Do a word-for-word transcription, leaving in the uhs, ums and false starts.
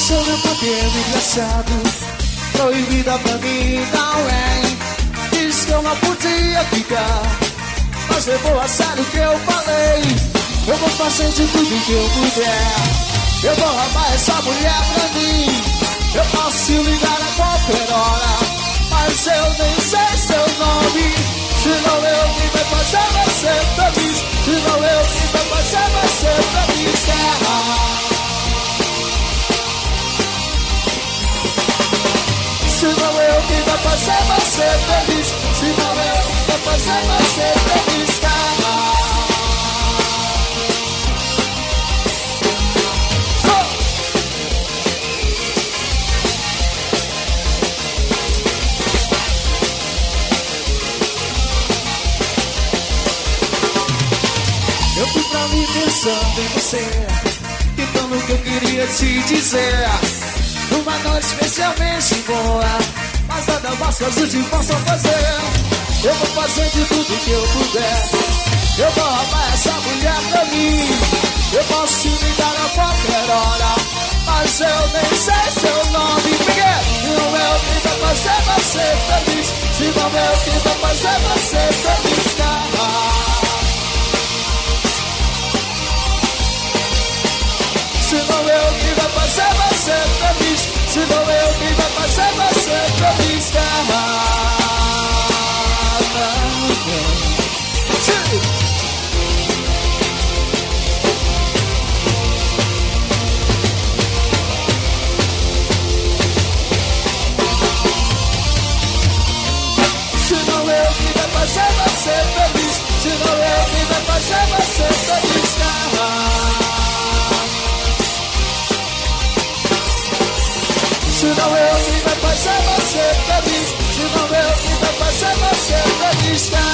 achou meu poder engraçado. Proibida pra mim não é. Diz que eu não podia ficar, mas levou a sério o que eu falei. Eu vou fazer de tudo que eu puder. Eu vou roubar essa mulher pra mim. Eu posso ligar a qualquer hora, mas eu nem sei seu nome. Se não eu quem vai fazer você feliz. Se não eu quem vai fazer você feliz. Terra. Se não eu quem vai fazer você feliz. Se não eu quem vai fazer você feliz. Terra. Eu fui pra mim pensando em você, então no que eu queria te dizer. Uma noite especialmente boa, mas nada mais que a gente possa fazer. Eu vou fazer de tudo que eu puder. Eu vou roubar essa mulher pra mim. Eu posso te ligar a qualquer hora, mas eu nem sei seu nome. Porque não é o que vai fazer você feliz. Se não é o que vai fazer você feliz, cara. Se não eu que vai fazer você feliz. Se não eu que vai fazer você feliz, terra. Se não eu que vai fazer você feliz. Se não eu que vai fazer você feliz, terra. Se não eu quem vai fazer você feliz. Se não eu quem vai fazer você feliz.